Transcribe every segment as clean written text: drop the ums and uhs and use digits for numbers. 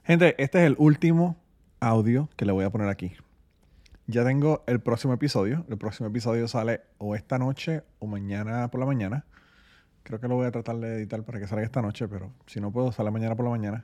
Gente, este es el último audio que le voy a poner aquí. Ya tengo el próximo episodio. El próximo episodio sale o esta noche o mañana por la mañana. Creo que lo voy a tratar de editar para que salga esta noche, pero si no puedo, sale mañana por la mañana.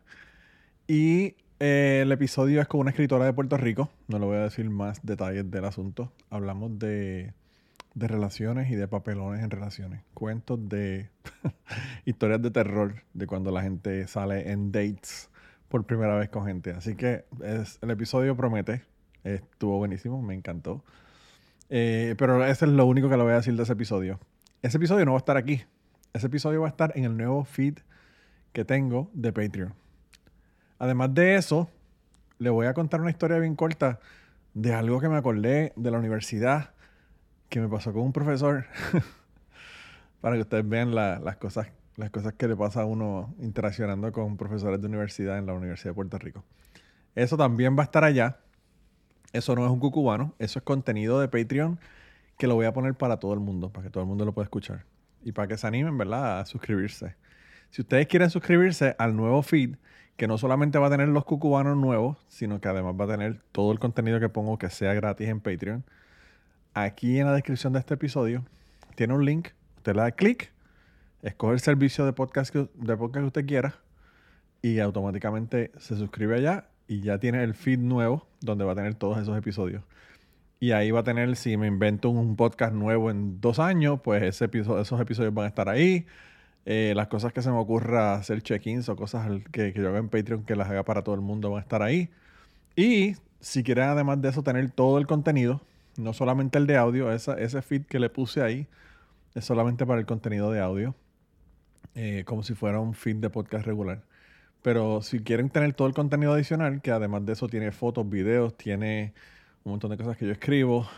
Y el episodio es con una escritora de Puerto Rico. No le voy a decir más detalles del asunto. Hablamos de relaciones y de papelones en relaciones. Cuentos de historias de terror de cuando la gente sale en dates por primera vez con gente. Así que el episodio promete. Estuvo buenísimo, me encantó. Pero eso es lo único que le voy a decir de ese episodio. Ese episodio no va a estar aquí. Ese episodio va a estar en el nuevo feed que tengo de Patreon. Además de eso, le voy a contar una historia bien corta de algo que me acordé de la universidad que me pasó con un profesor para que ustedes vean las cosas que le pasa a uno interaccionando con profesores de universidad en la Universidad de Puerto Rico. Eso también va a estar allá. Eso no es un cucubano. Eso es contenido de Patreon que lo voy a poner para todo el mundo, para que todo el mundo lo pueda escuchar. Y para que se animen, ¿verdad?, a suscribirse. Si ustedes quieren suscribirse al nuevo feed, que no solamente va a tener los cucubanos nuevos, sino que además va a tener todo el contenido que pongo que sea gratis en Patreon, aquí en la descripción de este episodio tiene un link. Usted le da clic, escoge el servicio de podcast que usted quiera y automáticamente se suscribe allá y ya tiene el feed nuevo donde va a tener todos esos episodios. Y ahí va a tener, si me invento un podcast nuevo en 2 años, pues esos episodios van a estar ahí. Las cosas que se me ocurra hacer check-ins o cosas que yo haga en Patreon que las haga para todo el mundo van a estar ahí. Y si quieren además de eso tener todo el contenido, no solamente el de audio, ese feed que le puse ahí es solamente para el contenido de audio, como si fuera un feed de podcast regular. Pero si quieren tener todo el contenido adicional, que además de eso tiene fotos, videos, tiene un montón de cosas que yo escribo,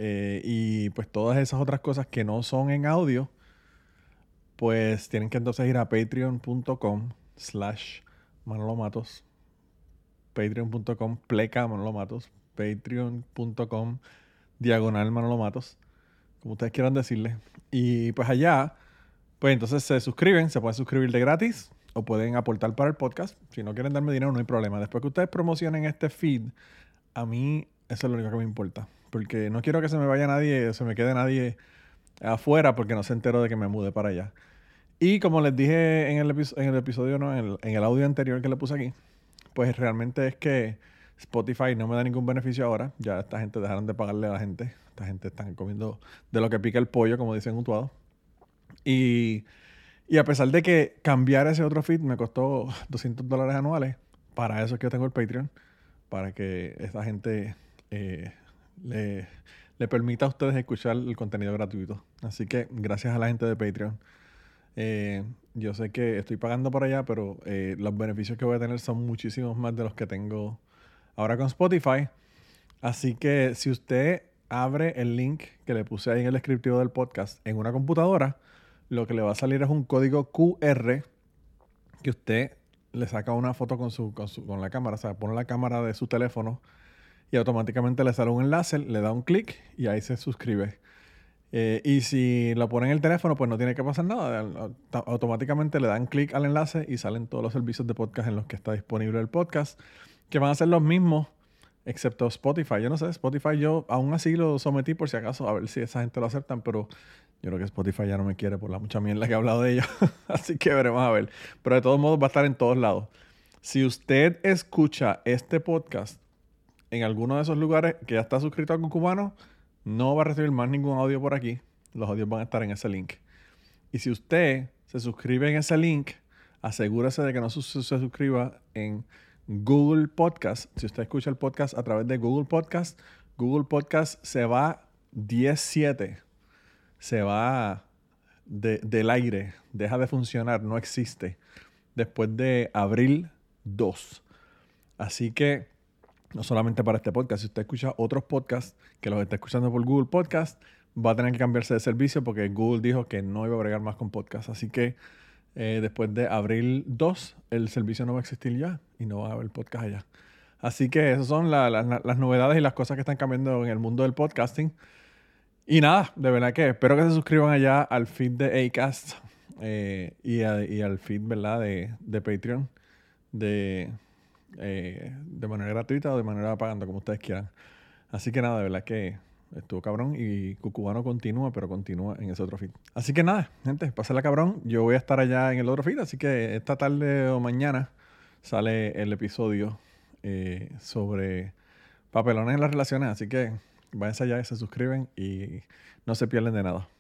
y pues todas esas otras cosas que no son en audio, pues tienen que entonces ir a patreon.com/Manolo Matos, patreon.com/pleca Manolo Matos, patreon.com/Manolo Matos, como ustedes quieran decirle. Y pues allá, pues entonces se suscriben, se pueden suscribir de gratis o pueden aportar para el podcast. Si no quieren darme dinero, no hay problema. Después que ustedes promocionen este feed, a mí eso es lo único que me importa. Porque no quiero que se me vaya nadie, se me quede nadie afuera porque no se enteró de que me mudé para allá. Y como les dije en el episodio, no, en el audio anterior que le puse aquí, pues realmente es que Spotify no me da ningún beneficio ahora. Ya esta gente dejaron de pagarle a la gente. Esta gente está comiendo de lo que pica el pollo, como dicen Utuado. Y a pesar de que cambiar ese otro feed me costó $200 anuales, para eso es que yo tengo el Patreon, para que esa gente le permita a ustedes escuchar el contenido gratuito. Así que gracias a la gente de Patreon. Yo sé que estoy pagando por allá, pero los beneficios que voy a tener son muchísimos más de los que tengo ahora con Spotify. Así que si usted abre el link que le puse ahí en el descriptivo del podcast en una computadora, lo que le va a salir es un código QR que usted le saca una foto con la cámara, o sea, pone la cámara de su teléfono y automáticamente le sale un enlace, le da un clic y ahí se suscribe. Y si lo pone en el teléfono, pues no tiene que pasar nada. Automáticamente le dan clic al enlace y salen todos los servicios de podcast en los que está disponible el podcast, que van a ser los mismos, excepto Spotify. Yo no sé, Spotify yo aún así lo sometí por si acaso, a ver si esa gente lo aceptan, pero yo creo que Spotify ya no me quiere por la mucha mierda que he hablado de ellos. Así que veremos a ver. Pero de todos modos va a estar en todos lados. Si usted escucha este podcast en alguno de esos lugares que ya está suscrito a Cucubano, no va a recibir más ningún audio por aquí. Los audios van a estar en ese link. Y si usted se suscribe en ese link, asegúrese de que no se suscriba en Google Podcast. Si usted escucha el podcast a través de Google Podcast se va 10-7. Se va del aire. Deja de funcionar. No existe. Después de abril 2. Así que no solamente para este podcast, si usted escucha otros podcasts que los está escuchando por Google Podcast, va a tener que cambiarse de servicio porque Google dijo que no iba a bregar más con podcasts. Así que después de abril 2, el servicio no va a existir ya y no va a haber podcast allá. Así que esas son las novedades y las cosas que están cambiando en el mundo del podcasting. Y nada, de verdad que espero que se suscriban allá al feed de Acast y al feed, ¿verdad?, de Patreon, de de manera gratuita o de manera pagando, como ustedes quieran. Así que nada, de verdad que estuvo cabrón y Cucubano continúa, pero continúa en ese otro feed. Así que nada, gente, pásenla cabrón. Yo voy a estar allá en el otro feed, así que esta tarde o mañana sale el episodio sobre papelones en las relaciones. Así que váyanse allá y se suscriben y no se pierden de nada.